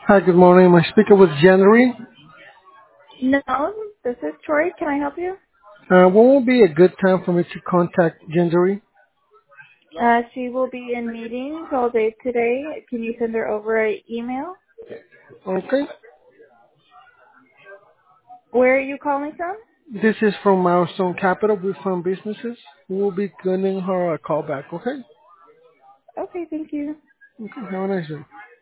Hi, good morning. My speaker with January. No, this is Troy. Can I help you? When will be a good time for me to contact January? She will be in meetings all day today. Can you send her over an email? Okay. Where are you calling from? This is from Milestone Capital. We fund businesses. We will be giving her a call back. Okay. Okay, thank you. Okay. Have a nice day.